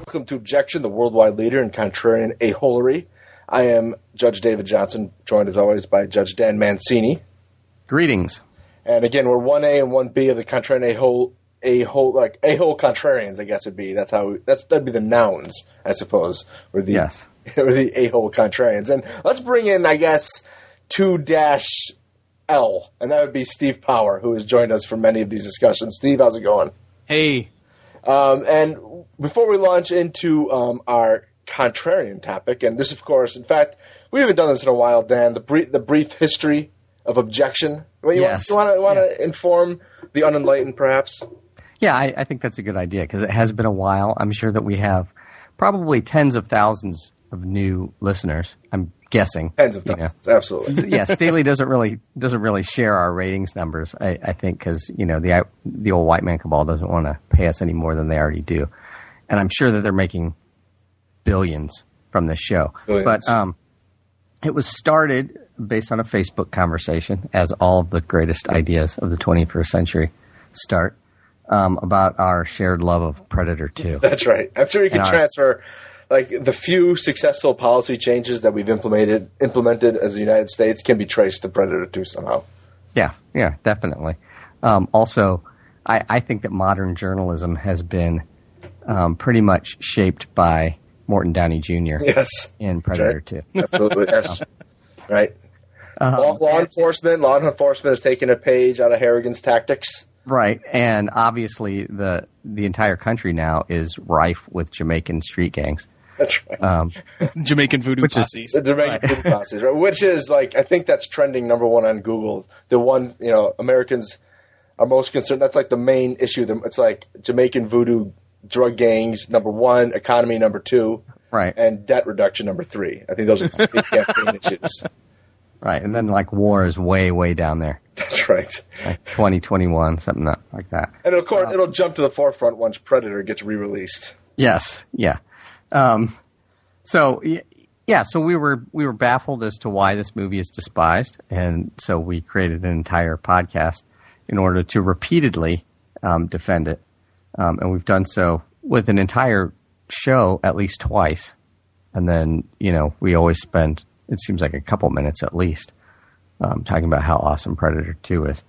welcome to Objection, the worldwide leader in contrarian aholery. I am Judge David Johnson, joined as always by Judge Dan Mancini. Greetings. And again, we're 1A and 1B of the contrarian ahole contrarians, I guess it'd be. That'd be the nouns, I suppose. We're the ahole contrarians. And let's bring in, I guess, 2-L, and that would be Steve Power, who has joined us for many of these discussions. Steve, how's it going? Hey. And before we launch into our contrarian topic, and this, of course, in fact, we haven't done this in a while, Dan, the brief history of objection. You want to inform the unenlightened, perhaps? Yeah, I think that's a good idea, because it has been a while. I'm sure that we have probably tens of thousands of new listeners, I'm guessing. Tens of thousands, absolutely. Yeah, Staley doesn't really share our ratings numbers, I think, because the old white man cabal doesn't want to pay us any more than they already do, and I'm sure that they're making billions from this show. Billions. But it was started based on a Facebook conversation, as all of the greatest ideas of the 21st century start, about our shared love of Predator 2. That's right. I'm sure you can transfer. Like, the few successful policy changes that we've implemented as the United States can be traced to Predator 2 somehow. Yeah, definitely. Also, I think that modern journalism has been pretty much shaped by Morton Downey Jr. Yes. In Predator 2. Absolutely, yes. Right. Law enforcement has taken a page out of Harrigan's tactics. Right, and obviously the entire country now is rife with Jamaican street gangs. That's right. Jamaican voodoo posses. The Jamaican voodoo posses, right? Which is, like, I think that's trending number one on Google. The one, Americans are most concerned. That's like the main issue. It's like Jamaican voodoo drug gangs, number one, economy, number two, right, and debt reduction, number three. I think those are the big campaign issues. Right, and then, like, war is way, way down there. That's right. Like 2021, something like that. And, of course, it'll jump to the forefront once Predator gets re-released. Yes, yeah. So we were baffled as to why this movie is despised, and so we created an entire podcast in order to repeatedly defend it, and we've done so with an entire show at least twice, and then we always spend, it seems like, a couple minutes at least talking about how awesome Predator 2 is,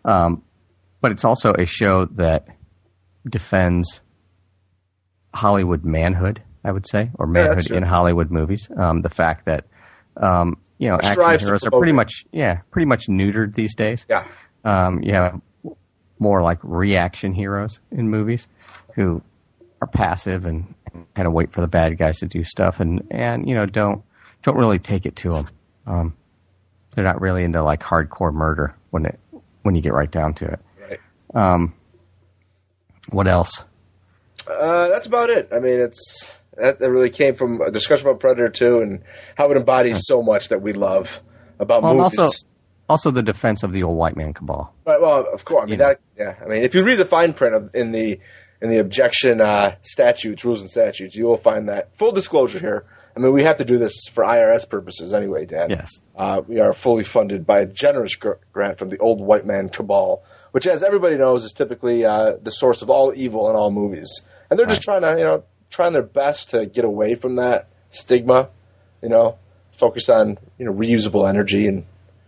but it's also a show that defends Hollywood manhood, I would say, or manhood in Hollywood movies. The fact that action heroes are pretty much neutered these days. Yeah. You have more like reaction heroes in movies who are passive and kind of wait for the bad guys to do stuff and don't really take it to them. They're not really into, like, hardcore murder when you get right down to it. Right. What else? That's about it. I mean, that really came from a discussion about Predator 2 and how it embodies so much that we love about movies. And also the defense of the old white man cabal. Right, well, of course. I mean, I mean, if you read the fine print in the objection rules and statutes, you will find that. Full disclosure here. I mean, we have to do this for IRS purposes anyway, Dan. Yes. We are fully funded by a generous grant from the old white man cabal, which, as everybody knows, is typically the source of all evil in all movies. And they're just trying their best to get away from that stigma, focus on, reusable energy and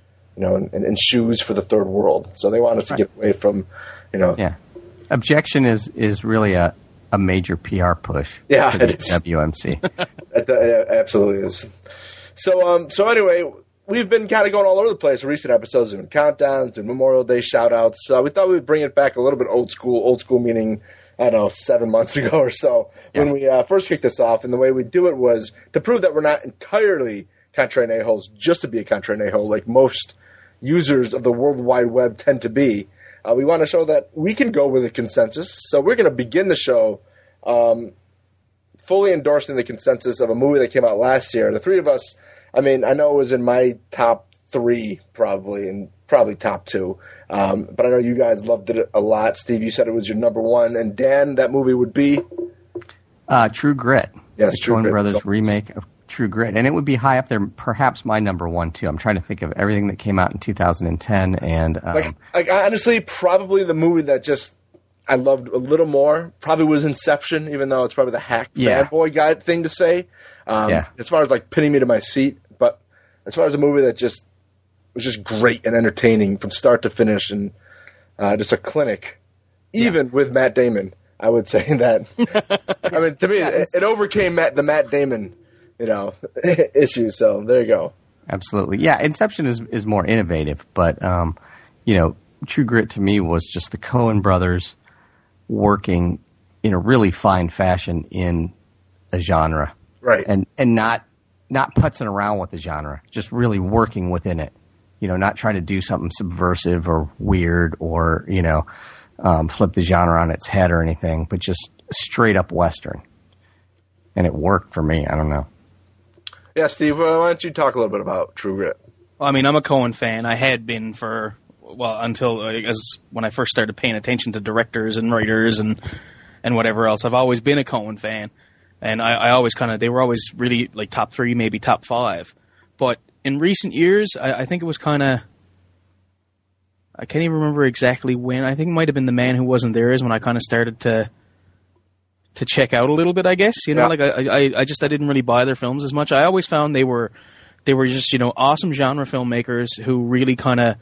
shoes for the third world. So they want us to get away from, Yeah. Objection is really a major PR push. Yeah, to the WMC. It absolutely is. So anyway, we've been kind of going all over the place. Recent episodes, doing countdowns, doing Memorial Day shout-outs. So we thought we'd bring it back a little bit old school meaning, I don't know, 7 months ago or so, when we first kicked this off. And the way we do it was to prove that we're not entirely contrarian a-holes just to be a contrarian a-hole, like most users of the World Wide Web tend to be. We want to show that we can go with a consensus. So we're going to begin the show fully endorsing the consensus of a movie that came out last year. The three of us, I mean, I know it was in my top three probably, and probably top two. But I know you guys loved it a lot. Steve, you said it was your number one. And Dan, that movie would be? True Grit. Yes, the True Grit. Coen Brothers remake of True Grit. And it would be high up there, perhaps my number one, too. I'm trying to think of everything that came out in 2010. And like honestly, probably the movie that just, I loved a little more probably was Inception, even though it's probably the hack bad boy guy thing to say. As far as like pinning me to my seat, but as far as a movie that just was just great and entertaining from start to finish, and just a clinic, even with Matt Damon, I would say that. I mean, to me, it overcame the Matt Damon, issue. So there you go. Absolutely, yeah. Inception is more innovative, but True Grit to me was just the Coen brothers working in a really fine fashion in a genre, right? And not putzing around with the genre, just really working within it. Not trying to do something subversive or weird or flip the genre on its head or anything, but just straight up Western. And it worked for me. I don't know. Yeah, Steve, why don't you talk a little bit about True Grit? Well, I mean, I'm a Coen fan. I had been until when I first started paying attention to directors and writers and whatever else. I've always been a Coen fan. And I always they were always really like top 3, maybe top 5. But in recent years, I think it was I can't even remember exactly when. I think it might have been The Man Who Wasn't There is when I kind of started to check out a little bit, I guess. Like I didn't really buy their films as much. I always found they were just, awesome genre filmmakers who really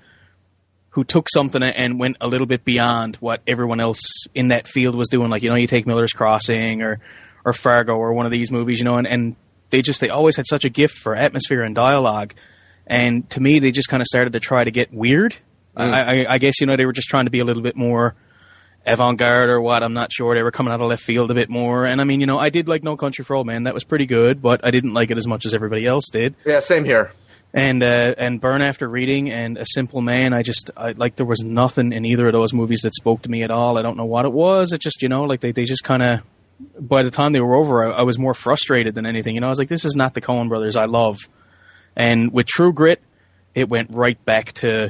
who took something and went a little bit beyond what everyone else in that field was doing. Like, you take Miller's Crossing or Fargo or one of these movies, and they always had such a gift for atmosphere and dialogue. And to me, they just kind of started to try to get weird. I guess, they were just trying to be a little bit more avant-garde or what, I'm not sure. They were coming out of left field a bit more. And I mean, I did like No Country for Old Men. That was pretty good, but I didn't like it as much as everybody else did. Yeah, same here. And Burn After Reading and A Simple Man, there was nothing in either of those movies that spoke to me at all. I don't know what it was. It just, they just kind of, by the time they were over, I was more frustrated than anything. I was like, this is not the Coen brothers I love. And with True Grit, it went right back to,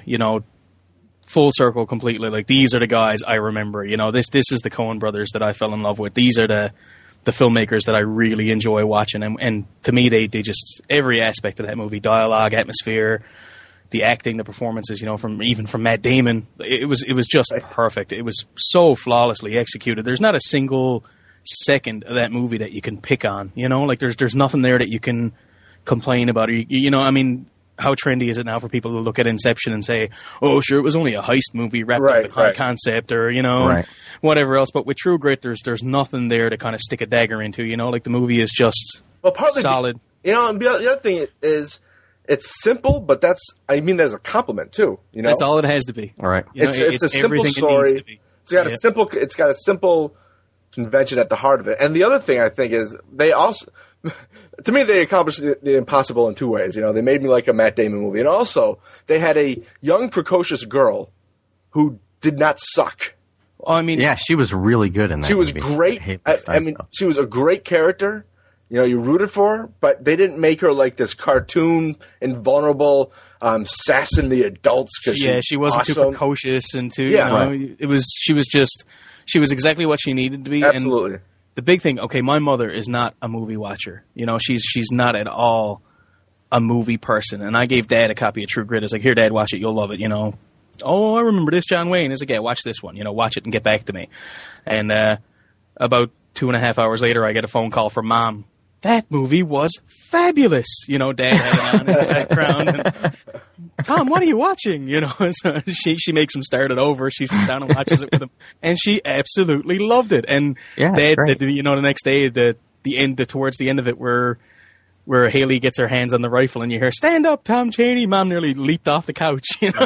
full circle completely. Like, these are the guys I remember. This is the Coen brothers that I fell in love with. These are the filmmakers that I really enjoy watching. And to me, they just, every aspect of that movie, dialogue, atmosphere, the acting, the performances, from Matt Damon, it was just perfect. It was so flawlessly executed. There's not a single second of that movie that you can pick on, like there's nothing there that you can complain about. I mean, how trendy is it now for people to look at Inception and say, oh, sure, it was only a heist movie wrapped up in high concept or, whatever else. But with True Grit, there's nothing there to kind of stick a dagger into, like the movie is just solid. And the other thing is, it's simple, but that's a compliment too, That's all it has to be. All right. It's a simple story. It's got a simple convention at the heart of it. And the other thing I think is they also, to me, they accomplished the impossible in 2 ways. They made me like a Matt Damon movie. And also, they had a young, precocious girl who did not suck. I mean, yeah, she was really good in that movie. She was great. She was a great character. You rooted for her, but they didn't make her like this cartoon, invulnerable, sassing the adults. She wasn't too precocious and too, she was exactly what she needed to be. Absolutely. And the big thing, okay, my mother is not a movie watcher. She's not at all a movie person. And I gave Dad a copy of True Grit. I was like, here, Dad, watch it. You'll love it. Oh, I remember this, John Wayne. I was like, yeah, watch this one. Watch it and get back to me. And about 2.5 hours later, I get a phone call from Mom. That movie was fabulous. Dad had it on in the background. And, Tom, what are you watching? So she makes him start it over. She sits down and watches it with him, and she absolutely loved it. And Dad said, the next day, towards the end of it, where Haley gets her hands on the rifle, and you hear "Stand up, Tom Chaney." Mom nearly leaped off the couch.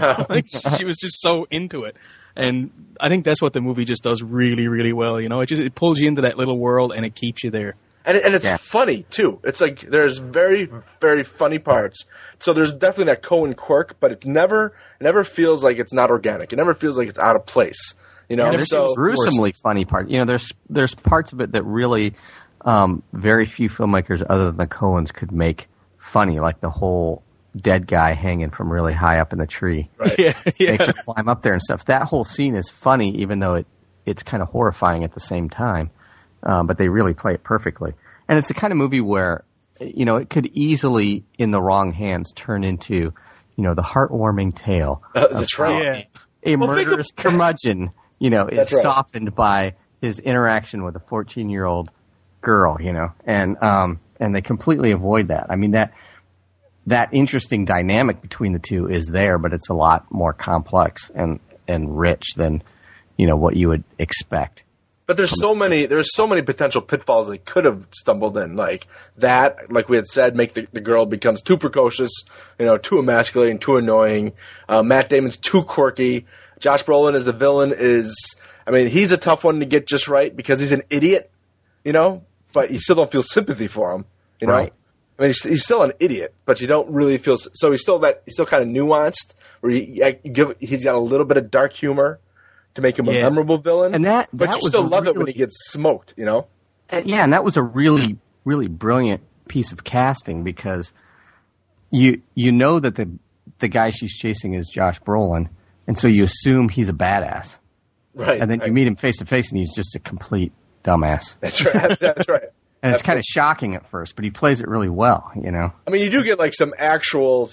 She was just so into it. And I think that's what the movie just does really, really well. It pulls you into that little world, and it keeps you there. And it's funny, too. It's like there's very, very funny parts. So there's definitely that Coen quirk, but it never feels like it's not organic. It never feels like it's out of place. There's a gruesomely funny part. There's parts of it that really very few filmmakers other than the Coens could make funny, like the whole dead guy hanging from really high up in the tree. Right. Makes you climb up there and stuff. That whole scene is funny, even though it's kind of horrifying at the same time. But they really play it perfectly. And it's the kind of movie where, it could easily, in the wrong hands, turn into, the heartwarming tale that's right. a murderous curmudgeon is That's right. softened by his interaction with a 14-year-old girl, and they completely avoid that. I mean, that interesting dynamic between the two is there, but it's a lot more complex and rich than, what you would expect. But there's so many potential pitfalls they could have stumbled in, like that. Like we had said, make the girl becomes too precocious, too emasculating, too annoying. Matt Damon's too quirky. Josh Brolin as a villain he's a tough one to get just right because he's an idiot, but you still don't feel sympathy for him, Right. I mean, he's still an idiot, but you don't really feel. So he's still kind of nuanced, where he's got a little bit of dark humor to make him a memorable villain, and but you still love it when he gets smoked, And that was a really, really brilliant piece of casting because you know that the guy she's chasing is Josh Brolin, and so you assume he's a badass, right? And then you meet him face to face, and he's just a complete dumbass. That's right. That's right. And it's kind of shocking at first, but he plays it really well, I mean, you do get like some actual,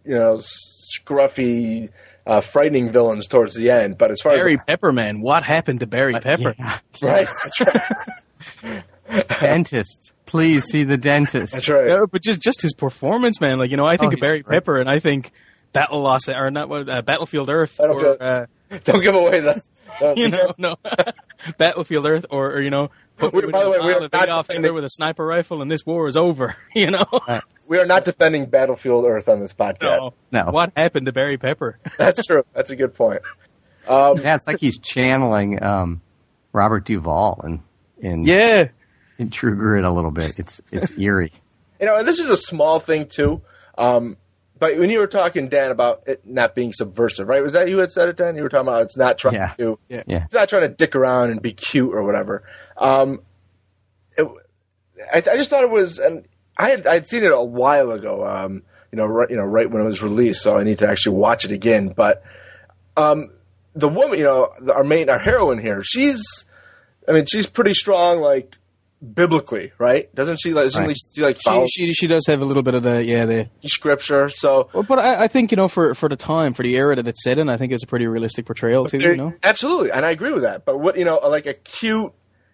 scruffy, frightening villains towards the end, but as far Barry Pepper, man, what happened to Barry Pepper? Yeah. Right. That's right. Dentist. Please see the dentist. That's right. Yeah, but just his performance, man. Like, I think of Barry Pepper, and I think Battlefield Earth. Or, don't give away the. No. Battlefield Earth, or put by the way, we are not off there with a sniper rifle, and this war is over. We are not defending Battlefield Earth on this podcast. No. What happened to Barry Pepper? That's true. That's a good point. It's like he's channeling Robert Duvall in True Grit a little bit. It's eerie. And this is a small thing too. But when you were talking, Dan, about it not being subversive, right? Was that you who had said it, Dan? You were talking about it's not trying to, it's not trying to dick around and be cute or whatever. I just thought it was, and I'd seen it a while ago, right when it was released, so I need to actually watch it again. But the woman, our heroine here, she's pretty strong, like biblically, right? Doesn't she? Follow She does have a little bit of the scripture. So, but I think for the time, for the era that it's set in, I think it's a pretty realistic portrayal too. Absolutely, and I agree with that. But what like a cute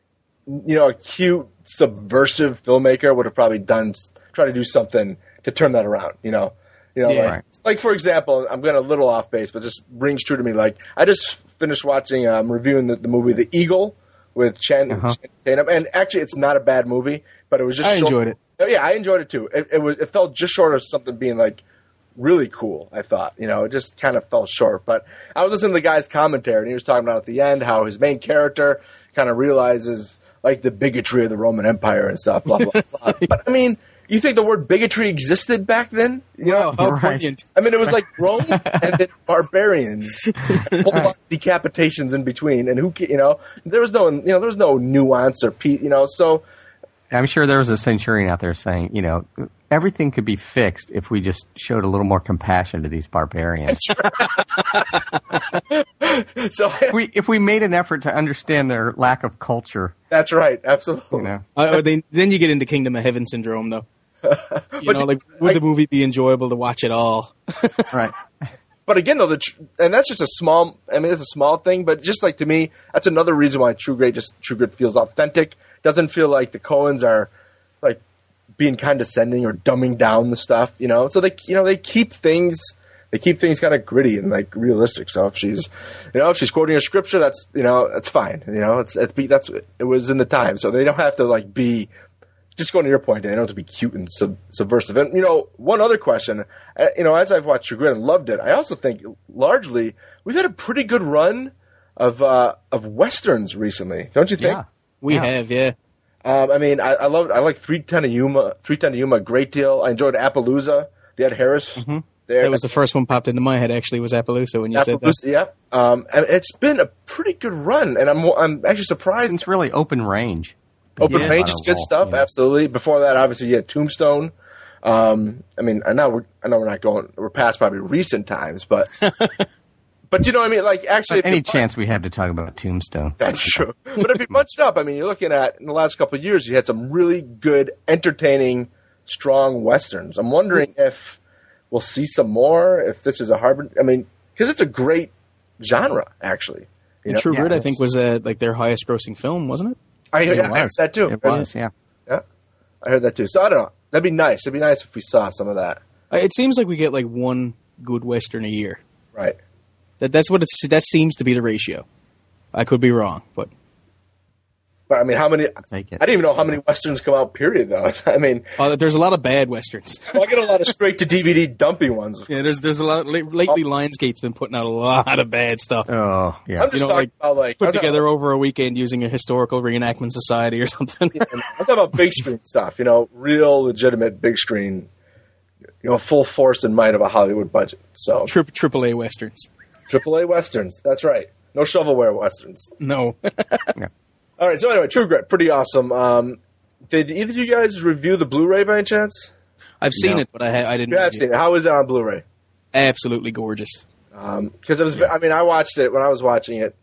subversive filmmaker would have probably try to do something to turn that around. Like for example, I'm going a little off base, but just rings true to me. Like I just finished watching, reviewing the movie The Eagle with Channing Tatum, and actually it's not a bad movie, but it was just. I enjoyed it. Oh, yeah, I enjoyed it too. It felt just short of something being like really cool. I thought, it just kind of fell short. But I was listening to the guy's commentary, and he was talking about at the end how his main character kind of realizes like the bigotry of the Roman Empire and stuff. Blah blah blah. But I mean, you think the word bigotry existed back then? How brilliant! I mean, it was like Rome and then barbarians, a whole lot of decapitations in between, and there was no nuance or peace, So I'm sure there was a centurion out there saying, everything could be fixed if we just showed a little more compassion to these barbarians. So if we made an effort to understand their lack of culture. That's right, absolutely. Then you get into Kingdom of Heaven syndrome, though. Would the movie be enjoyable to watch at all? Right. But again, though, and that's just it's a small thing, but just like to me, that's another reason why True Grit feels authentic. Doesn't feel like the Coens are like being condescending or dumbing down the stuff, So they keep things kind of gritty and like realistic. So if she's quoting a scripture, that's that's fine. It was in the time, so they don't have to like be. Just going to your point, Dan, they don't have to be cute and subversive. And one other question, as I've watched True Grit and loved it, I also think largely we've had a pretty good run of westerns recently, don't you think? Yeah, we have, yeah. I like 310 to Yuma a great deal. I enjoyed Appaloosa. They had Harris. Mm-hmm. That was the first one popped into my head. Actually, was Appaloosa when you said that. Yeah. And it's been a pretty good run, and I'm actually surprised. It's really open range. Open range is good stuff. Absolutely. Before that, obviously, you had Tombstone. I know we're not going. We're past probably recent times, but. But like actually, any chance we have to talk about Tombstone? That's true. But if you bunched up, you're looking at in the last couple of years, you had some really good, entertaining, strong westerns. I'm wondering if we'll see some more. If this is a harbor, because it's a great genre, actually. And True Yeah, Grit, I it's- think, was like their highest grossing film, wasn't it? I heard was. that too. It was, yeah. Yeah, I heard that too. So I don't know. That'd be nice. It'd be nice if we saw some of that. It seems like we get like one good Western a year. Right. That seems to be the ratio. I could be wrong, but But I mean, how many? Take it. I didn't even know how many westerns come out. Period, though. I mean, there's a lot of bad Westerns. I get a lot of straight to DVD dumpy ones. Yeah, there's a lot. Lately, Lionsgate's been putting out a lot of bad stuff. Oh, yeah. I'm just talking about like Put together over a weekend using a historical reenactment society or something. I'm talking about big screen stuff. Real legitimate big screen. Full force and might of a Hollywood budget. So AAA Westerns. AAA westerns. That's right. No shovelware westerns. No. All right. So anyway, True Grit, pretty awesome. Did either of you guys review the Blu-ray by any chance? I've seen No. it, but I didn't. You have review seen it. How is it on Blu-ray? Absolutely gorgeous. Because it was. I mean, I watched it when I was watching it.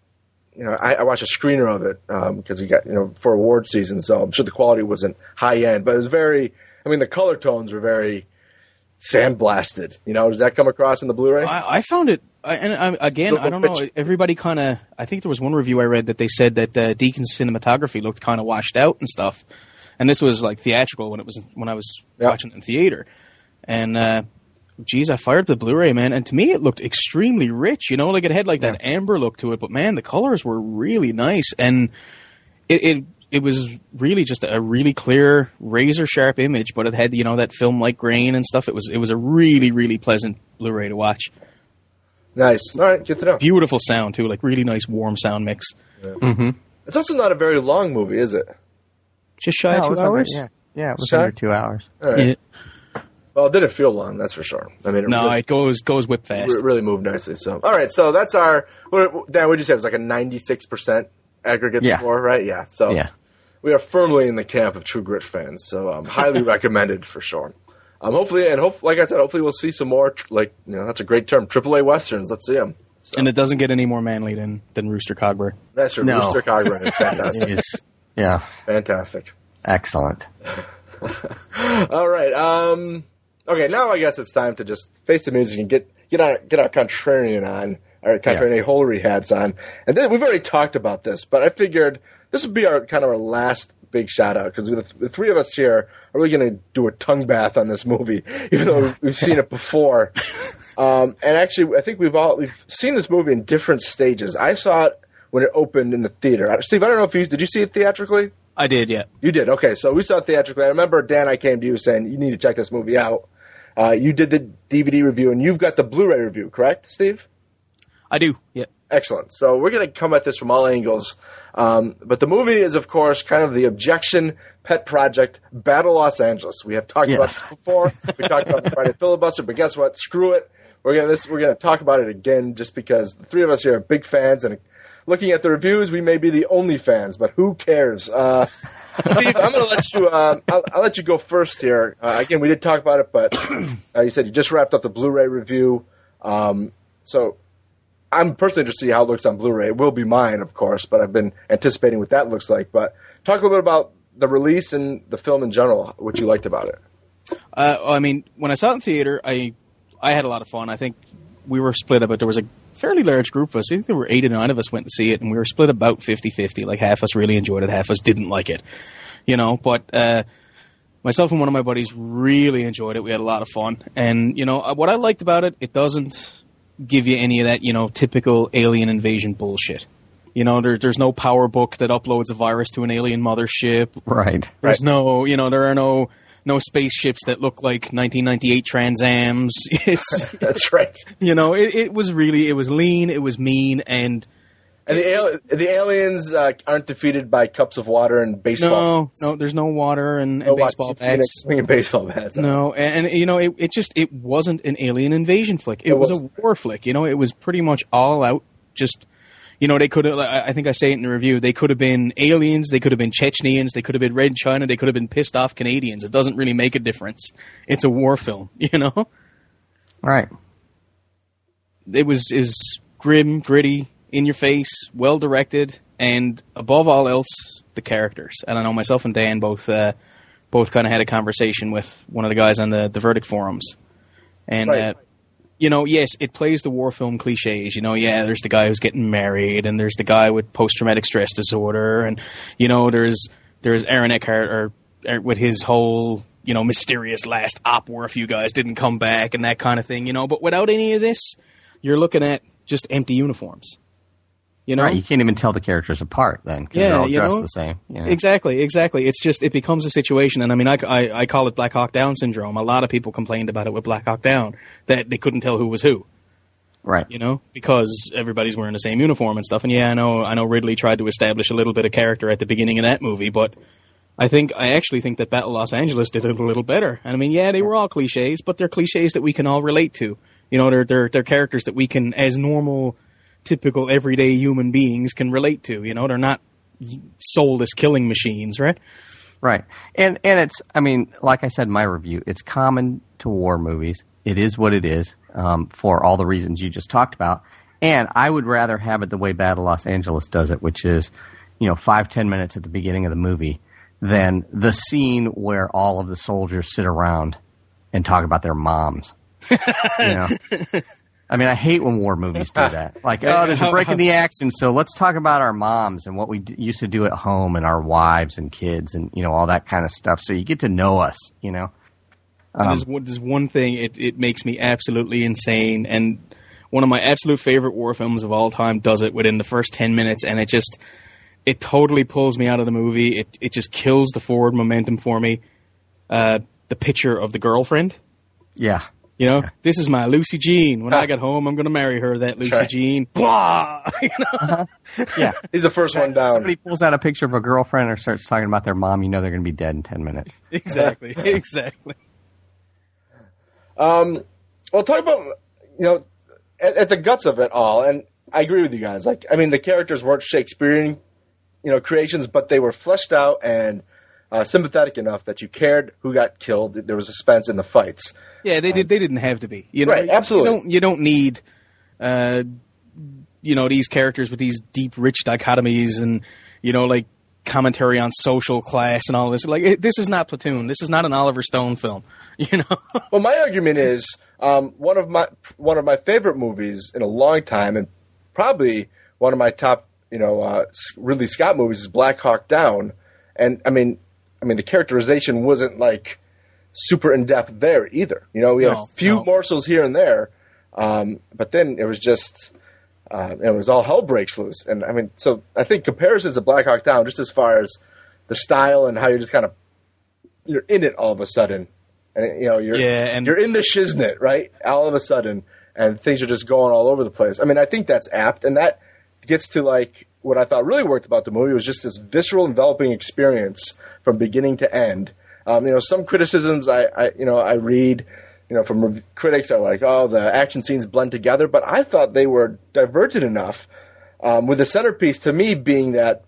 I watched a screener of it because we got for award season, so I'm sure the quality wasn't high end, but it was very. I mean, the color tones were very sandblasted. Does that come across in the Blu-ray? I found it, I don't know. Everybody kind of. I think there was one review I read that they said that Deacon's cinematography looked kind of washed out and stuff, and this was like theatrical when I was watching it in theater, and. Geez, I fired the Blu-ray, man, and to me it looked extremely rich. Like it had like that amber look to it, but man, the colors were really nice, and it was really just a really clear, razor sharp image. But it had that film-like grain and stuff. It was a really, really pleasant Blu-ray to watch. Nice. All right, good to know. Beautiful sound too, like really nice warm sound mix. Yeah. Mm-hmm. It's also not a very long movie, is it? Just shy of 2 hours. Yeah, it was Shy? under 2 hours. All right. Yeah. Well, it didn't feel long, that's for sure. I mean, It goes whip fast. It really moved nicely. So, all right, so that's our. Dan, what did you say? It was like a 96% aggregate score, right? Yeah. So we are firmly in the camp of True Grit fans. So highly recommended for sure. Hopefully, like I said, hopefully we'll see some more. That's a great term, AAA westerns. Let's see them. So. And it doesn't get any more manly than Rooster Cogburn. That's true. No. Rooster Cogburn is fantastic. Yeah. Fantastic. Excellent. All right. Okay, now I guess it's time to just face the music and get our contrarian on, our contrarian holery hats on. And then we've already talked about this, but I figured this would be our last big shout out because the three of us here are really going to do a tongue bath on this movie, even though we've seen it before. And actually, I think we've seen this movie in different stages. I saw it when it opened in the theater. Steve, I don't know if did you see it theatrically? I did, yeah. You did. Okay, so we saw it theatrically. I remember, Dan, I came to you saying you need to check this movie out. You did the DVD review, and you've got the Blu-ray review, correct, Steve? I do, yeah. Excellent. So we're going to come at this from all angles. But the movie is, of course, kind of the objection pet project, Battle Los Angeles. We have talked about this before. We talked about the Friday filibuster, but guess what? Screw it. We're going to talk about it again just because the three of us here are big fans, and looking at the reviews, we may be the only fans, but who cares? Steve, I'm going to let you. I'll let you go first here. Again, we did talk about it, but you said you just wrapped up the Blu-ray review. So I'm personally interested to see how it looks on Blu-ray. It will be mine, of course, but I've been anticipating what that looks like. But talk a little bit about the release and the film in general, what you liked about it. I mean, when I saw it in theater, I had a lot of fun. I think we were split up, but there was a fairly large group of us. I think there were 8 or 9 of us went to see it, and we were split about 50-50. Like, half us really enjoyed it, half us didn't like it. But myself and one of my buddies really enjoyed it. We had a lot of fun. And, what I liked about it, it doesn't give you any of that, typical alien invasion bullshit. There's no power book that uploads a virus to an alien mothership. Right. There's no, there are no spaceships that look like 1998 Trans Ams. That's right. It was lean, it was mean, and the aliens aren't defeated by cups of water and baseball. No, there's no water and baseball bats. Swinging baseball bats. No, and it wasn't an alien invasion flick. It was a war flick. It was pretty much all out. Just they could have. I think I say it in the review. They could have been aliens. They could have been Chechnyans. They could have been Red China. They could have been pissed off Canadians. It doesn't really make a difference. It's a war film. Right. It was grim, gritty, in your face, well directed, and above all else, the characters. And I know myself and Dan both kind of had a conversation with one of the guys on the Verdict forums, and right. yes, it plays the war film cliches. There's the guy who's getting married, and there's the guy with post-traumatic stress disorder, and, there's Aaron Eckhart or with his whole, mysterious last op where a few guys didn't come back and that kind of thing, But without any of this, you're looking at just empty uniforms. Right, you can't even tell the characters apart then, because they're all dressed the same. Exactly. It's just, it becomes a situation, and I mean, I call it Black Hawk Down syndrome. A lot of people complained about it with Black Hawk Down, that they couldn't tell who was who. Right. Because everybody's wearing the same uniform and stuff. And I know Ridley tried to establish a little bit of character at the beginning of that movie, but I actually think that Battle Los Angeles did it a little better. And I mean, they were all cliches, but they're cliches that we can all relate to. They're characters that we can, as normal, typical everyday human beings, can relate to. They're not soulless killing machines, right? Right. And it's, I mean, like I said in my review, it's common to war movies. It is what it is, for all the reasons you just talked about. And I would rather have it the way Battle Los Angeles does it, which is, 5-10 minutes at the beginning of the movie, than the scene where all of the soldiers sit around and talk about their moms. I mean, I hate when war movies do that. Like, there's a break in the action, so let's talk about our moms and what we used to do at home and our wives and kids and, all that kind of stuff. So you get to know us, There's one thing, it makes me absolutely insane, and one of my absolute favorite war films of all time does it within the first 10 minutes, and it totally pulls me out of the movie. It just kills the forward momentum for me. The picture of the girlfriend. Yeah. This is my Lucy Jean. When I get home, I'm going to marry her, that Lucy Jean. Blah! Yeah. He's the first one down. Somebody pulls out a picture of a girlfriend or starts talking about their mom, they're going to be dead in 10 minutes. Exactly. Well, talk about, at the guts of it all, and I agree with you guys. Like, I mean, the characters weren't Shakespearean, creations, but they were fleshed out and sympathetic enough that you cared who got killed. There was suspense in the fights. Yeah, they didn't have to be. Right, absolutely. You don't need, these characters with these deep, rich dichotomies and, like commentary on social class and all this. Like, this is not Platoon. This is not an Oliver Stone film. Well, my argument is one of my favorite movies in a long time, and probably one of my top, Ridley Scott movies is Black Hawk Down. And I mean, the characterization wasn't like super in depth there either. We had a few morsels here and there, but then it was just it was all hell breaks loose. And I mean, so I think comparisons to Black Hawk Down, just as far as the style and how you're just kind of you're in it all of a sudden, and you're in the shiznit, right? All of a sudden, and things are just going all over the place. I mean, I think that's apt, and that gets to like what I thought really worked about the movie was just this visceral, enveloping experience from beginning to end. Some criticisms I read, from critics are like, oh, the action scenes blend together, but I thought they were divergent enough, with the centerpiece to me being that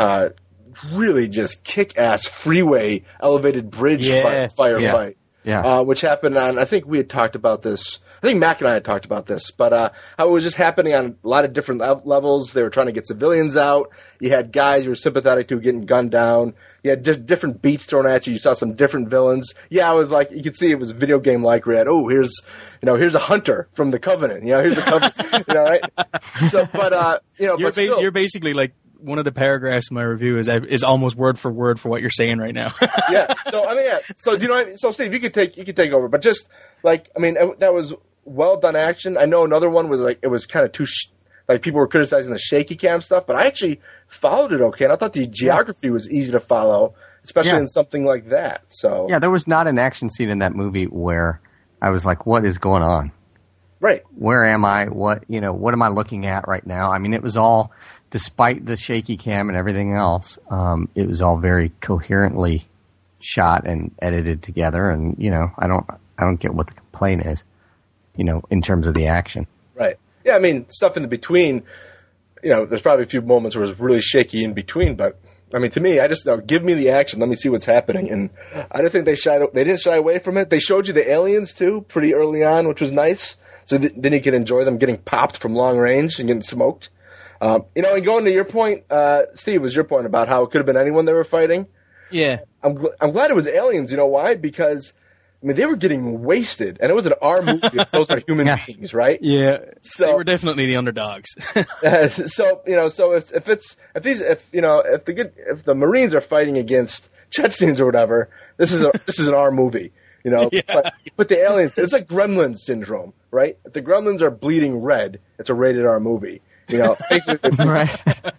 really just kick-ass freeway elevated bridge firefight, which happened on, I think we had talked about this. I think Mac and I had talked about this, but how it was just happening on a lot of different levels. They were trying to get civilians out. You had guys you were sympathetic to getting gunned down. You had different beats thrown at you. You saw some different villains. Yeah, I was like, you could see it was video game like. We had, here's a hunter from the Covenant. Here's a Covenant. Right? So, but you're basically like. One of the paragraphs in my review is almost word for word for what you're saying right now. Yeah. So I mean, yeah. So So Steve, you could take over, but just like that was well done action. I know another one was like it was kind of too like people were criticizing the shaky cam stuff, but I actually followed it okay, and I thought the geography was easy to follow, especially in something like that. So yeah, there was not an action scene in that movie where I was like, "What is going on? Right? Where am I? What am I looking at right now?" I mean, it was all. Despite the shaky cam and everything else, it was all very coherently shot and edited together. And I don't get what the complaint is, in terms of the action. Right. Yeah. I mean, stuff in the between. There's probably a few moments where it was really shaky in between, but I mean, to me, I just give me the action. Let me see what's happening. And I don't think they didn't shy away from it. They showed you the aliens too, pretty early on, which was nice. So then you could enjoy them getting popped from long range and getting smoked. And going to your point, Steve, was your point about how it could have been anyone they were fighting. Yeah. I'm glad it was aliens. You know why? Because I mean, they were getting wasted, and it was an R movie. Those are human beings, right? Yeah, so they were definitely the underdogs. so if the Marines are fighting against Chechens or whatever, this is an R movie. Yeah. But the aliens, it's like Gremlin syndrome, right? If the Gremlins are bleeding red, it's a rated R movie. Right.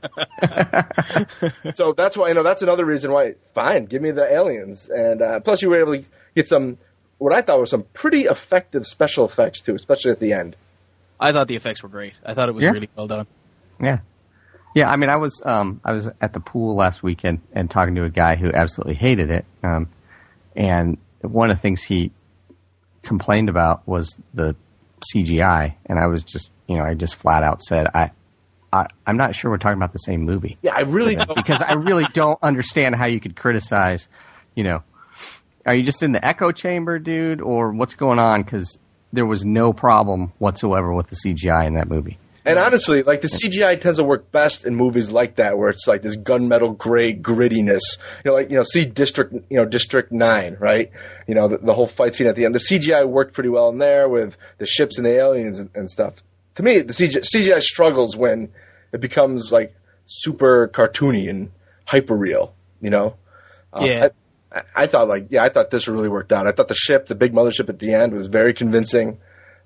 So that's why that's another reason why. Fine, give me the aliens, and plus you were able to get some what I thought were some pretty effective special effects too, especially at the end. I thought the effects were great. I thought it was really well done. Yeah. Yeah, I mean, I was at the pool last weekend and talking to a guy who absolutely hated it, and one of the things he complained about was the CGI, and I was just, I just flat out said, I'm not sure we're talking about the same movie. Yeah, I really don't. Because I really don't understand how you could criticize, are you just in the echo chamber, dude, or what's going on? Because there was no problem whatsoever with the CGI in that movie. And honestly, like the CGI tends to work best in movies like that, where it's like this gunmetal gray grittiness. See District 9, right? The whole fight scene at the end. The CGI worked pretty well in there with the ships and the aliens and stuff. To me, the CGI struggles when it becomes like super cartoony and hyper real. Yeah. I thought this really worked out. I thought the big mothership at the end was very convincing.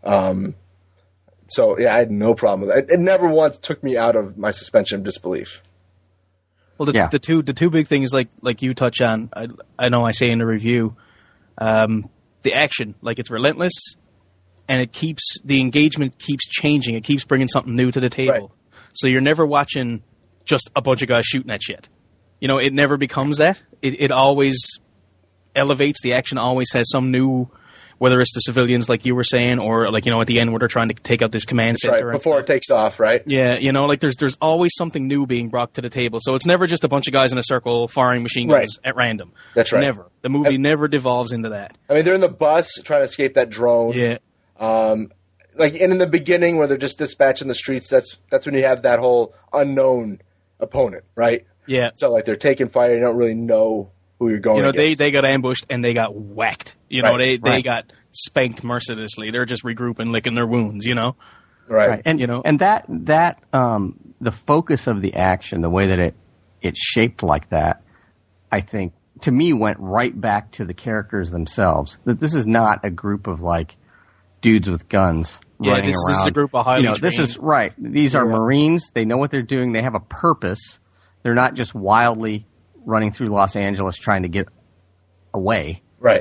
So, yeah, I had no problem with it. It never once took me out of my suspension of disbelief. Well, the two big things like you touch on, I know I say in the review, the action, like it's relentless, and the engagement keeps changing. It keeps bringing something new to the table. Right. So you're never watching just a bunch of guys shooting at shit. It never becomes that. It always elevates. The action always has some new... Whether it's the civilians, like you were saying, or like at the end where they're trying to take out this command center, right, before it takes off, right? Yeah, there's always something new being brought to the table. So it's never just a bunch of guys in a circle firing machine guns at random. That's right. Never. The movie never devolves into that. I mean, they're in the bus trying to escape that drone. Yeah. And in the beginning where they're just dispatching the streets, that's when you have that whole unknown opponent, right? Yeah. So like they're taking fire, you don't really know who you're going against. They got ambushed and they got whacked. They got spanked mercilessly. They're just regrouping, licking their wounds, Right. And and that the focus of the action, the way that it's shaped like that, I think to me went right back to the characters themselves. That this is not a group of like dudes with guns running around. This is a group of highly trained. This is right. These are Marines. They know what they're doing. They have a purpose. They're not just wildly running through Los Angeles trying to get away. Right.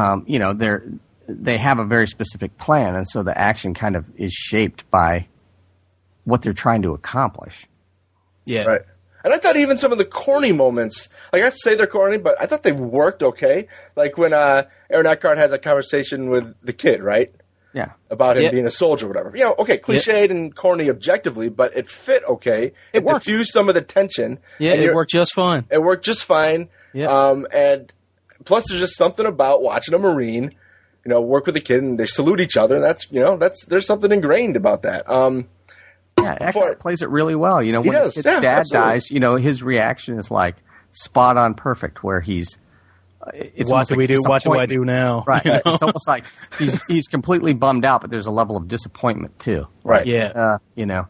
They have a very specific plan, and so the action kind of is shaped by what they're trying to accomplish. Yeah. Right. And I thought even some of the corny moments, like I say they're corny, but I thought they worked okay. Like when Aaron Eckhart has a conversation with the kid, right? Yeah. About him being a soldier or whatever. Okay, cliched and corny objectively, but it fit okay. It diffused some of the tension. Yeah, it worked just fine. It worked just fine. Yeah. And plus there's just something about watching a Marine, work with a kid and they salute each other, and that's there's something ingrained about that. Eckhart plays it really well. When the kid's dad dies, his reaction is like spot on perfect, where he's it's what do we do? What do I do now? Right. It's almost like he's completely bummed out, but there's a level of disappointment too. Right. Yeah.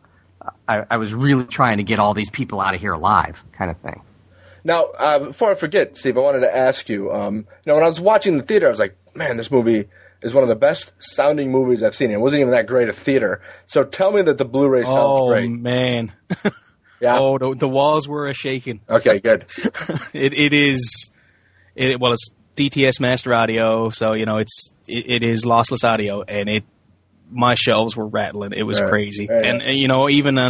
I was really trying to get all these people out of here alive, kind of thing. Now, before I forget, Steve, I wanted to ask you. When I was watching the theater, I was like, man, this movie is one of the best sounding movies I've seen. It wasn't even that great at theater. So tell me that the Blu-ray sounds great. Oh man. Yeah. Oh, the walls were a shaking. Okay, good. It is. It's DTS Master Audio, so it is lossless audio, and my shelves were rattling. It was crazy, and even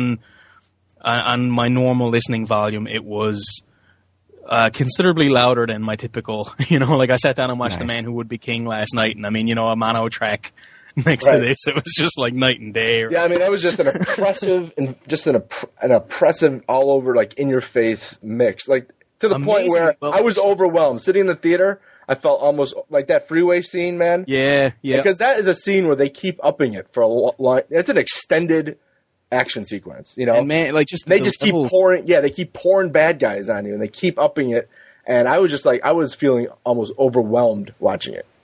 on my normal listening volume, it was considerably louder than my typical. Like I sat down and watched The Man Who Would Be King last night, and a mono track next to this, it was just like night and day. Yeah, I mean, that was just an oppressive and just an oppressive all over, like in your face mix, like. To the point where I was overwhelmed. Sitting in the theater, I felt almost like that freeway scene, man. Yeah. Because that is a scene where they keep upping it for a long. It's an extended action sequence, And man, like they just keep pouring. Yeah, they keep pouring bad guys on you, and they keep upping it. And I was just like, I was feeling almost overwhelmed watching it.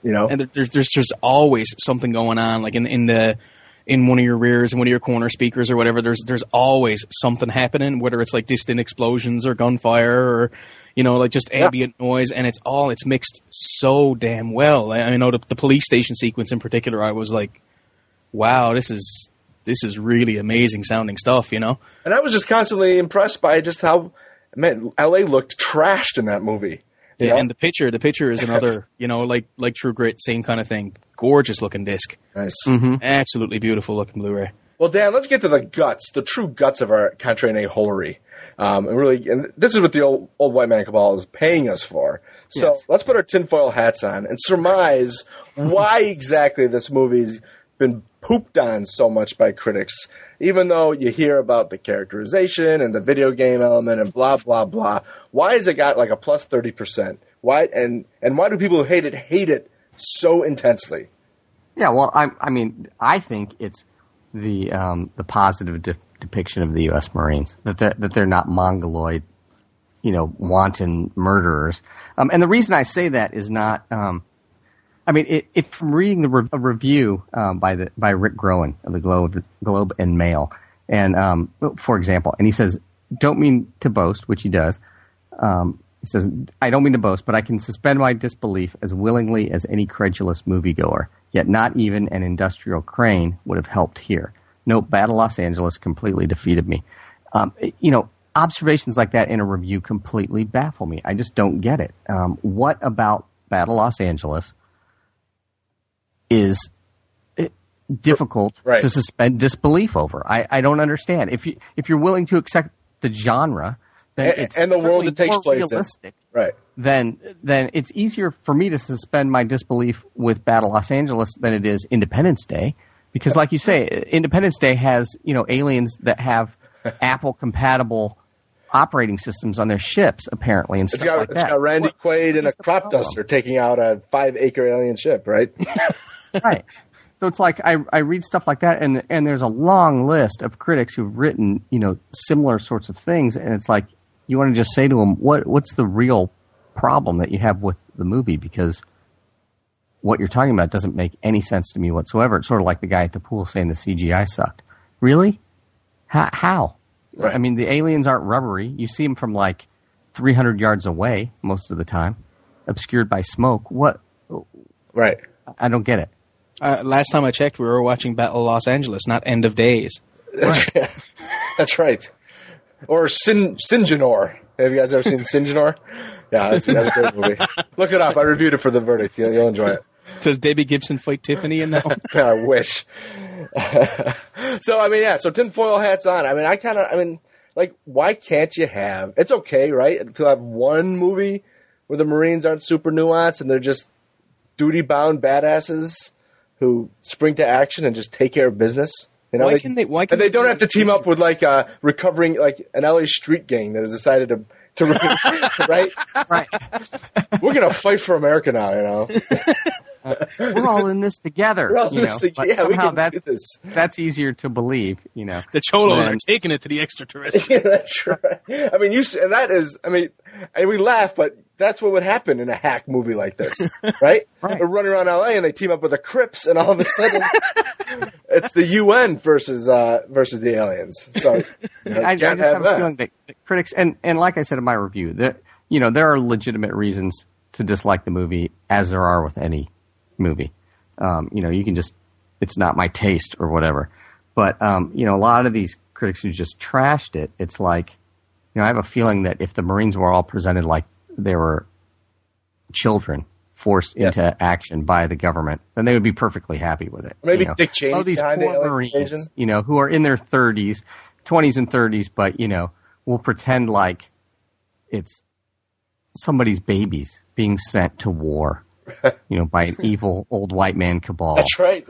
You know, and there's just always something going on, like in one of your rears and one of your corner speakers or whatever. There's always something happening, whether it's like distant explosions or gunfire or like just ambient noise, and it's mixed so damn well. I know the police station sequence in particular, I was like, wow, this is really amazing sounding stuff, And I was just constantly impressed by just how, man, LA looked trashed in that movie. Yeah, and the picture is another, like True Grit, same kind of thing. Gorgeous looking disc. Nice. Mm-hmm. Absolutely beautiful looking Blu-ray. Well, Dan, let's get to the guts, the true guts of our Contra N.A. holery. And this is what the old white man cabal is paying us for. So let's put our tinfoil hats on and surmise why exactly this movie's been pooped on so much by critics, even though you hear about the characterization and the video game element and blah, blah, blah. Why has it got like a plus 30%? Why and why do people who hate it so intensely? Yeah, well, I think it's the positive depiction of the U.S. Marines, that they're not mongoloid, wanton murderers. And the reason I say that is not, from reading a review by Rick Groen of the Globe and Mail, and for example, and he says, "Don't mean to boast," which he does. He says, "I don't mean to boast, but I can suspend my disbelief as willingly as any credulous moviegoer. Yet not even an industrial crane would have helped here. Nope, Battle Los Angeles completely defeated me." Observations like that in a review completely baffle me. I just don't get it. What about Battle Los Angeles is difficult to suspend disbelief over? I don't understand. If you're willing to accept the genre, then it's and the world it takes place realistic, in, right? Then it's easier for me to suspend my disbelief with Battle Los Angeles than it is Independence Day, because, like you say, Independence Day has aliens that have Apple compatible operating systems on their ships, apparently, and stuff like that. It's got Randy Quaid and a crop duster taking out a 5-acre alien ship, right? Right. So it's like I read stuff like that, and there's a long list of critics who've written similar sorts of things, and it's like you want to just say to them, what's the real problem that you have with the movie? Because what you're talking about doesn't make any sense to me whatsoever. It's sort of like the guy at the pool saying the CGI sucked. Really? How? Right. I mean, the aliens aren't rubbery. You see them from like 300 yards away most of the time, obscured by smoke. What? Right. I don't get it. Last time I checked, we were watching Battle of Los Angeles, not End of Days. Right. That's right. Or Sinjanor. Have you guys ever seen Sinjanor? Yeah, that's a great movie. Look it up. I reviewed it for The Verdict. You'll enjoy it. Does Debbie Gibson fight Tiffany in that one? I wish. So tinfoil hats on. Why can't you have... It's okay, right, to have one movie where the Marines aren't super nuanced and they're just duty-bound badasses who spring to action and just take care of business. Why can they don't have to team up with recovering an LA street gang that has decided to right? Right. We're gonna fight for America now, we're all in this together. We're all in this together. Yeah, somehow we can do this. That's easier to believe, The Cholos are taking it to the extraterrestrials. Yeah, that's right. I mean, and we laugh, but that's what would happen in a hack movie like this, right? Right. They're running around LA and they team up with the Crips, and all of a sudden, it's the UN versus the aliens. So I just have a feeling that critics, and like I said in my review, that there are legitimate reasons to dislike the movie, as there are with any movie. You can just, it's not my taste or whatever. But a lot of these critics who just trashed it, it's like, I have a feeling that if the Marines were all presented like they were children forced into action by the government, then they would be perfectly happy with it. Maybe Dick Cheney, these poor Marines, who are in their 20s and 30s, but will pretend like it's somebody's babies being sent to war, by an evil old white man cabal. That's right.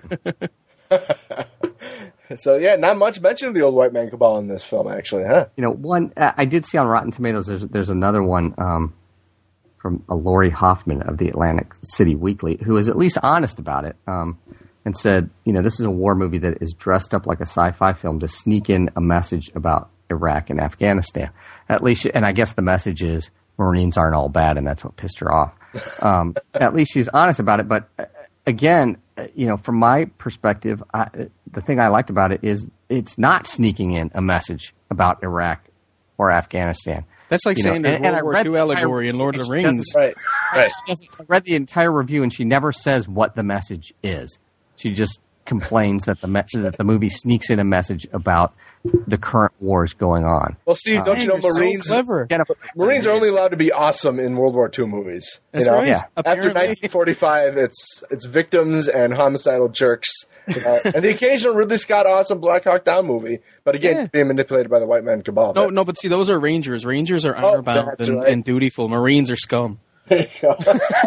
So not much mention of the old white man cabal in this film, actually, huh? One I did see on Rotten Tomatoes. There's another one from Lori Hoffman of the Atlantic City Weekly, who is at least honest about it, and said, this is a war movie that is dressed up like a sci-fi film to sneak in a message about Iraq and Afghanistan. At least, and I guess the message is Marines aren't all bad, and that's what pissed her off. At least she's honest about it. But again, from my perspective, the thing I liked about it is it's not sneaking in a message about Iraq or Afghanistan. That's like saying there's World War II allegory in Lord of the Rings. Right. I read the entire review, and she never says what the message is. She just complains that the movie sneaks in a message about the current wars going on. Well, Steve, don't you know Marines? So clever. Marines are only allowed to be awesome in World War II movies. That's right. Yeah. After 1945, it's victims and homicidal jerks. And the occasional Ridley Scott awesome Black Hawk Down movie, but again, being manipulated by the white man cabal. No, but see, those are Rangers. Rangers are honor-bound and dutiful. Marines are scum. There you go.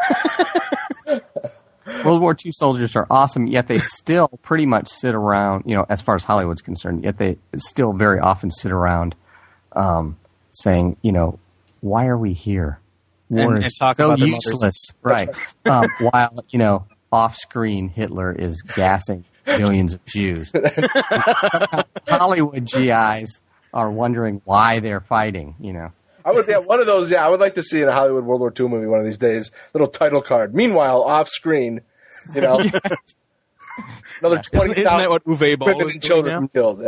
World War II soldiers are awesome, yet they still pretty much sit around, as far as Hollywood's concerned, yet they still very often sit around saying, why are we here? War and is talk so about useless. Right. While, off-screen Hitler is gassing millions of Jews. Hollywood GIs are wondering why they're fighting, I would, one of those. Yeah, I would like to see in a Hollywood World War II movie one of these days. Little title card. Meanwhile, off screen, another 20,000 Isn't that what Uwe Ball women is and doing children now? killed.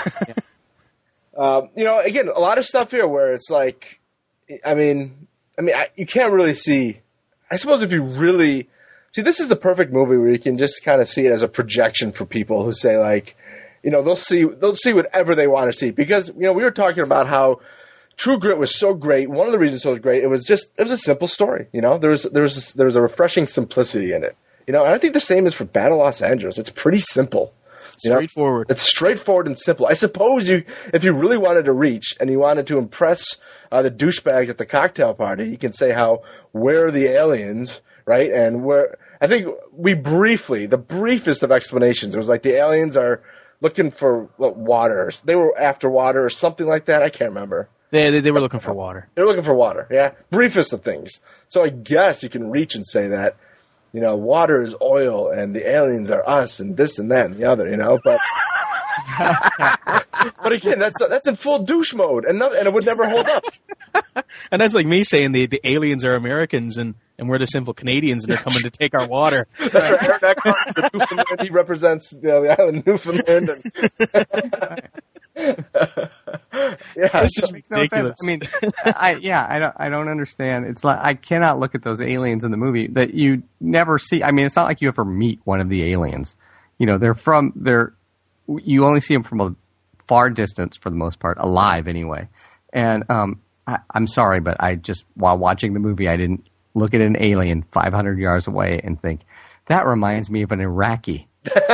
Yeah. Again, a lot of stuff here where it's like, you can't really see. I suppose if you really see, this is the perfect movie where you can just kind of see it as a projection for people who say like, they'll see whatever they want to see because we were talking about how True Grit was so great. One of the reasons it was great, it was a simple story. There was a refreshing simplicity in it. And I think the same is for Battle Los Angeles. It's pretty simple. Straightforward. It's straightforward and simple. I suppose if you really wanted to reach and you wanted to impress the douchebags at the cocktail party, you can say where are the aliens, right? And I think the briefest of explanations, it was like the aliens are looking for water. They were after water or something like that. I can't remember. They were looking for water. They were looking for water, yeah. Briefest of things. So I guess you can reach and say that, water is oil and the aliens are us and this and that and the other, but but again, that's in full douche mode and it would never hold up. And that's like me saying the aliens are Americans and we're the simple Canadians and they're coming to take our water. That's right. Aaron Eckhart, the Newfoundland, he represents the island of Newfoundland. Yeah, it's just ridiculous. No sense. I mean, I don't understand. It's like I cannot look at those aliens in the movie that you never see. I mean, it's not like you ever meet one of the aliens. You only see them from a far distance for the most part, alive anyway. And I'm sorry, but while watching the movie, I didn't look at an alien 500 yards away and think that reminds me of an Iraqi.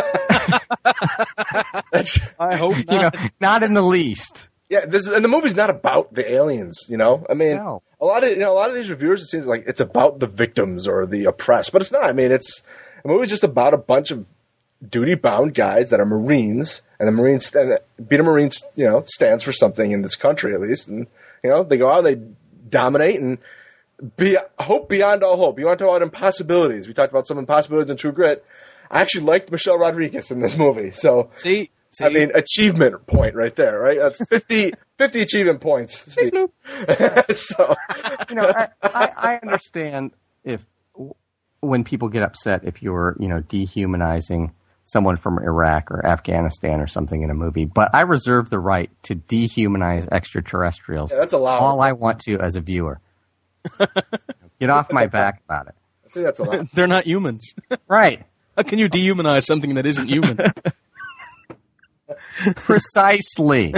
I hope not. Not in the least. Yeah, and the movie's not about the aliens. I mean, No. a lot of these reviewers, it seems like it's about the victims or the oppressed, but it's not. I mean, the movie's just about a bunch of duty-bound guys that are Marines, and the Marines, being a Marine, stands for something in this country at least, and they go out, they dominate, and hope beyond all hope. You want to talk about impossibilities? We talked about some impossibilities in True Grit. I actually liked Michelle Rodriguez in this movie, so See? I mean, achievement point right there, right? That's 50 achievement points. Steve. So, I understand when people get upset if you're, dehumanizing someone from Iraq or Afghanistan or something in a movie, but I reserve the right to dehumanize extraterrestrials. yeah, that's allowed. All I want to as a viewer. Get off my back about it. I think that's allowed. They're not humans. Right. How can you dehumanize something that isn't human? Precisely.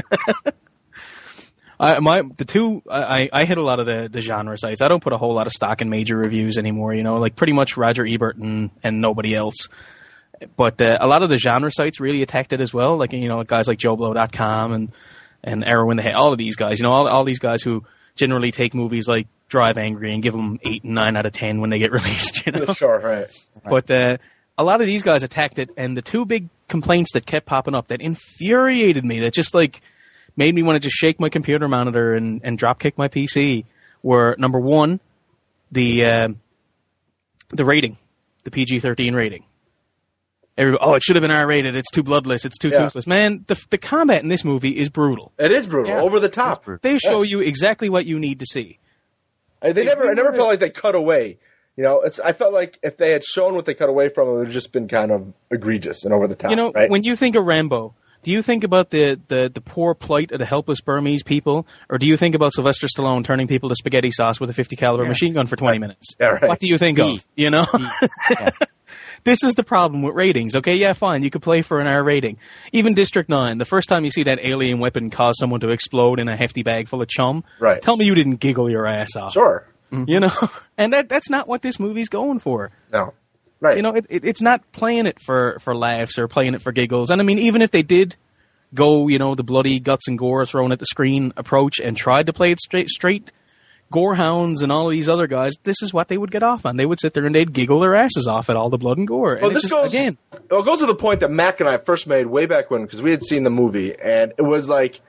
I hit a lot of the genre sites. I don't put a whole lot of stock in major reviews anymore, like pretty much Roger Ebert and nobody else. But a lot of the genre sites really attacked it as well, like, guys like JoeBlow.com and Arrow in the Head, all of these guys, all these guys who generally take movies like Drive Angry and give them 8 and 9 out of 10 when they get released, Sure, right. But a lot of these guys attacked it, and the two big complaints that kept popping up that infuriated me, that just made me want to just shake my computer monitor and drop kick my PC, were number one, the rating, the PG-13 rating. It should have been R-rated. It's too bloodless. It's too toothless. Man, the combat in this movie is brutal. It is brutal, over the top. They show you exactly what you need to see. I never felt like they cut away. You know, I felt like if they had shown what they cut away from, it would have just been kind of egregious and over the top. You know, right? When you think of Rambo, do you think about the poor plight of the helpless Burmese people, or do you think about Sylvester Stallone turning people to spaghetti sauce with a 50 caliber machine gun for 20 minutes? Yeah, right. What do you think of? You know? Yeah. This is the problem with ratings, okay? Yeah, fine, you could play for an R rating. Even District 9, the first time you see that alien weapon cause someone to explode in a hefty bag full of chum, Right. Tell me you didn't giggle your ass off. Sure. You know? And that's not what this movie's going for. No. Right. You know, it's not playing it for laughs or playing it for giggles. And I mean, even if they did go, you know, the bloody guts and gore thrown at the screen approach and tried to play it straight, Gorehounds and all of these other guys, this is what they would get off on. They would sit there and they'd giggle their asses off at all the blood and gore. Well, and this goes to the point that Mac and I first made way back when, because we had seen the movie, and it was like,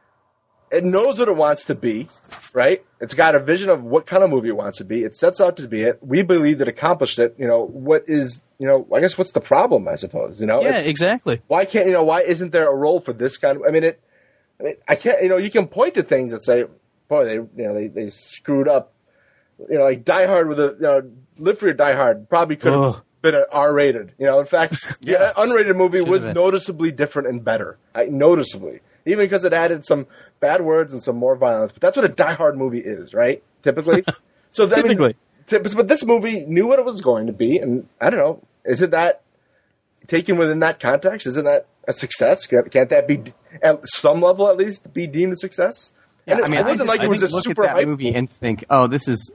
it knows what it wants to be, right? It's got a vision of what kind of movie it wants to be. It sets out to be it. We believe it accomplished it. You know, I guess what's the problem, I suppose, you know? Yeah, exactly. Why why isn't there a role for this kind of, I mean, I can't, you can point to things that say, boy, they screwed up. You know, like Die Hard Live Free or Die Hard probably could have been an R-rated. You know, in fact, the unrated movie was noticeably different and better. Noticeably. Even because it added some bad words and some more violence. But that's what a Die Hard movie is, right? Typically. So Typically. But this movie knew what it was going to be, and I don't know, isn't that, taken within that context, isn't that a success? Can't that be, at some level at least, be deemed a success? Yeah, And it wasn't like it was a look super at that hype movie and think, oh, this is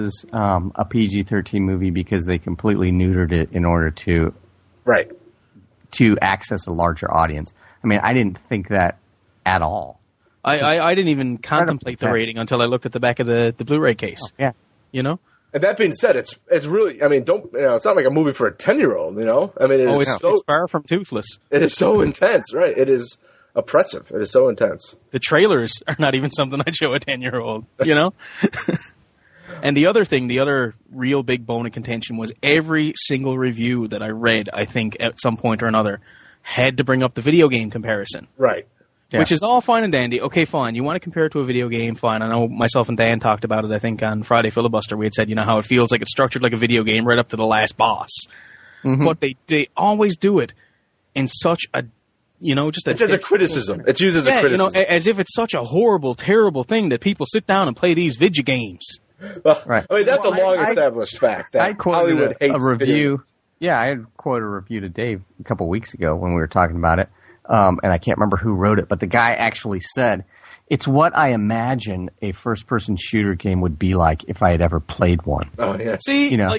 a PG-13 movie because they completely neutered it in order to right. to access a larger audience. I mean, I didn't think that at all. I didn't even contemplate the rating until I looked at the back of the Blu-ray case. Oh, yeah. You know? And that being said, it's really, I mean, it's not like a movie for a 10-year-old, you know? I mean, it's far from toothless. It is so intense, right? It is oppressive. It is so intense. The trailers are not even something I'd show a 10-year-old, you know? And the other real big bone of contention was every single review that I read, I think, at some point or another, had to bring up the video game comparison. Right. Yeah. Which is all fine and dandy. Okay, fine. You want to compare it to a video game? Fine. I know myself and Dan talked about it, I think, on Friday Filibuster. We had said, how it feels like it's structured like a video game right up to the last boss. Mm-hmm. But they always do it in such a, just it's as a criticism. It's used as a criticism. As if it's such a horrible, terrible thing that people sit down and play these video games. Well, right. I mean, that's a long-established fact that I Hollywood hates a review. Video. Yeah, I had quoted a review to Dave a couple weeks ago when we were talking about it. And I can't remember who wrote it, but the guy actually said, it's what I imagine a first-person shooter game would be like if I had ever played one. Oh, yeah. See? How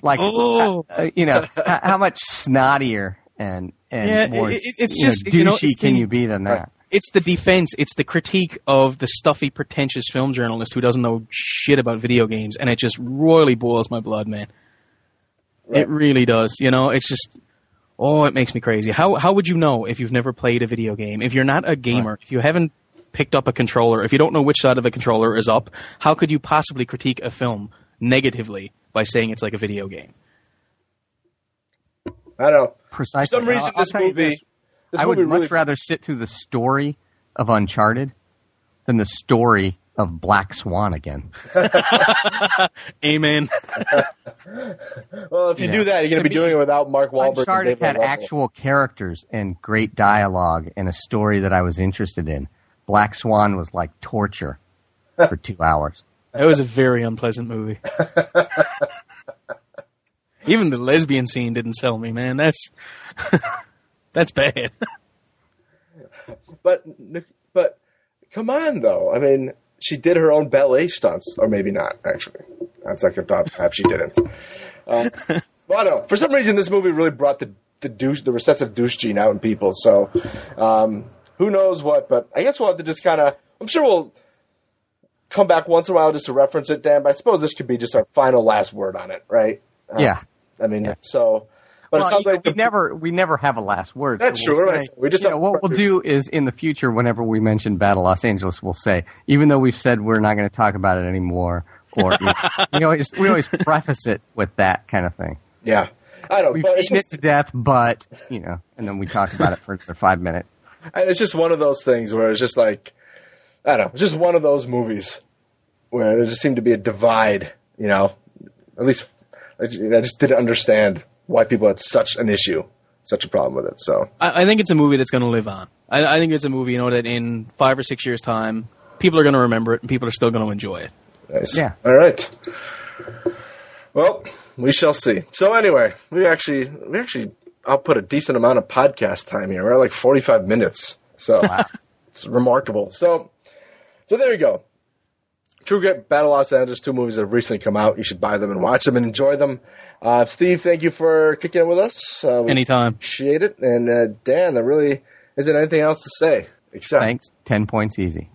much snottier and more it's just, douchey can you be than that? Right. It's the defense. It's the critique of the stuffy, pretentious film journalist who doesn't know shit about video games, and it just royally boils my blood, man. Right. It really does. It's just... Oh, it makes me crazy. How would you know if you've never played a video game? If you're not a gamer, right. If you haven't picked up a controller, if you don't know which side of the controller is up, how could you possibly critique a film negatively by saying it's like a video game? I don't know. Precisely. For some reason, this movie I would much rather sit through the story of Uncharted than the story of Black Swan again. Amen. Well, if you do that, you're going to be doing it without Mark Wahlberg. Uncharted and had actual characters and great dialogue and a story that I was interested in. Black Swan was like torture for 2 hours. It was a very unpleasant movie. Even the lesbian scene didn't sell me, man. That's bad. But come on, though. I mean, she did her own ballet stunts, or maybe not, actually. That's like a thought. Perhaps she didn't. Well, I don't know. For some reason, this movie really brought the recessive douche gene out in people. So, who knows what? But I guess we'll have to just kind of. I'm sure we'll come back once in a while just to reference it, Dan. But I suppose this could be just our final last word on it, right? Yeah. I mean, so. But it sounds like we never have a last word. That's so true. Right? We just what we'll do is in the future, whenever we mention Battle Los Angeles, we'll say, even though we've said we're not going to talk about it anymore, or we always preface it with that kind of thing. Yeah, I don't. We've beaten it to death, but and then we talk about it for 5 minutes. And it's just one of those things where it's just like, I don't know, it's just one of those movies where there just seemed to be a divide At least I just didn't understand why people had such an issue, such a problem with it. So I think it's a movie that's going to live on. I think it's a movie, that in 5 or 6 years' time, people are going to remember it and people are still going to enjoy it. Nice. Yeah. All right. Well, we shall see. So anyway, we actually output a decent amount of podcast time here. We're at like 45 minutes. So it's remarkable. So there you go. True Grit, Battle Los Angeles, 2 movies that have recently come out. You should buy them and watch them and enjoy them. Steve, thank you for kicking it with us. Anytime. Appreciate it. And Dan, there really isn't anything else to say except thanks. 10 points easy.